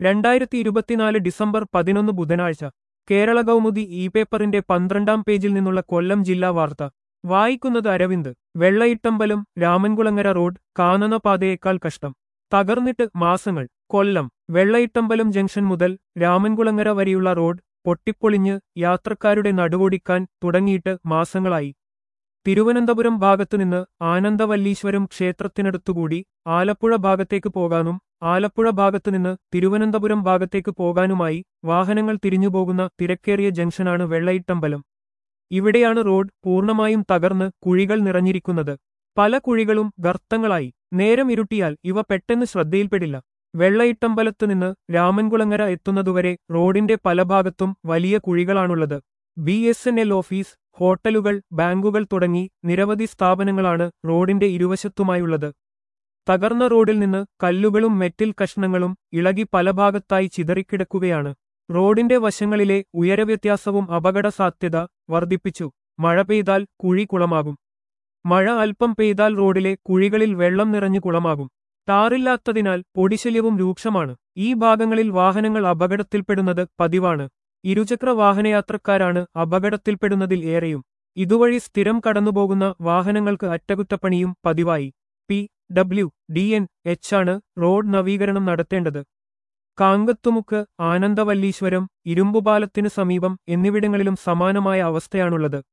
2024 December 11 ബുധനാഴ്ച കേരള കൗമുദി ഈ പേപ്പറിന്റെ 12-ാം പേജിൽ നിന്നുള്ള കൊല്ലം ജില്ലാ വാർത്ത വായിക്കുന്നത് അരവിന്ദ്. വെള്ളയിട്ടമ്പലം രാമൻകുളങ്ങര റോഡ് കാനന പാതയേക്കാൾ കഷ്ടം. തകർന്നിട്ട് മാസങ്ങൾ. കൊല്ലം. വെള്ളയിട്ടമ്പലം ജംഗ്ഷൻ മുതൽ രാമൻകുളങ്ങര വരെയുള്ള റോഡ് പൊട്ടിപ്പൊളിഞ്ഞ് യാത്രക്കാരുടെ നടുവൊടിക്കാൻ തുടങ്ങിയിട്ട് മാസങ്ങളായി. തിരുവനന്തപുരം ഭാഗത്തുനിന്ന് ആനന്ദവല്ലീശ്വരം ക്ഷേത്രത്തിനടുത്തുകൂടി ആലപ്പുഴ ഭാഗത്തേക്ക് പോകാനും ആലപ്പുഴ ഭാഗത്തുനിന്ന് തിരുവനന്തപുരം ഭാഗത്തേക്ക് പോകാനുമായി വാഹനങ്ങൾ തിരിഞ്ഞുപോകുന്ന തിരക്കേറിയ ജംഗ്ഷനാണ് വെള്ളയിട്ടമ്പലം. ഇവിടെയാണ് റോഡ് പൂർണ്ണമായും തകർന്ന് കുഴികൾ നിറഞ്ഞിരിക്കുന്നത്. പല കുഴികളും ഗർത്തങ്ങളായി. നേരം ഇരുട്ടിയാൽ ഇവ പെട്ടെന്ന് ശ്രദ്ധയിൽപ്പെടില്ല. വെള്ളയിട്ടമ്പലത്തുനിന്ന് രാമൻകുളങ്ങര എത്തുന്നതുവരെ റോഡിന്റെ പല ഭാഗത്തും വലിയ കുഴികളാണുള്ളത്. BSNL ഓഫീസ്, ഹോട്ടലുകൾ, ബാങ്കുകൾ തുടങ്ങി നിരവധി സ്ഥാപനങ്ങളാണ് റോഡിന്റെ ഇരുവശത്തുമായുള്ളത്. തകർന്ന റോഡിൽ നിന്ന് കല്ലുകളും മെറ്റിൽ കഷ്ണങ്ങളും ഇളകി പല ഭാഗത്തായി ചിതറിക്കിടക്കുകയാണ്. റോഡിന്റെ വശങ്ങളിലെ ഉയരവ്യത്യാസവും അപകട സാധ്യത വർദ്ധിപ്പിച്ചു. മഴ പെയ്താൽ കുഴി കുളമാകും. മഴ അല്പം പെയ്താൽ റോഡിലെ കുഴികളിൽ വെള്ളം നിറഞ്ഞു കുളമാകും. ടാറില്ലാത്തതിനാൽ പൊടിശല്യവും രൂക്ഷമാണ്. ഈ ഭാഗങ്ങളിൽ വാഹനങ്ങൾ അപകടത്തിൽപ്പെടുന്നത് പതിവാണ്. ഇരുചക്ര വാഹനയാത്രക്കാരാണ് അപകടത്തിൽപ്പെടുന്നതിൽ ഏറെയും. ഇതുവഴി സ്ഥിരം കടന്നുപോകുന്ന വാഹനങ്ങൾക്ക് അറ്റകുറ്റപ്പണിയും പതിവായി. PWD&H ആണ് റോഡ് നവീകരണം നടത്തേണ്ടത്. കാങ്കത്തുമുക്ക്, ആനന്ദവല്ലീശ്വരം, ഇരുമ്പുപാലത്തിനു സമീപം എന്നിവിടങ്ങളിലും സമാനമായ അവസ്ഥയാണുള്ളത്.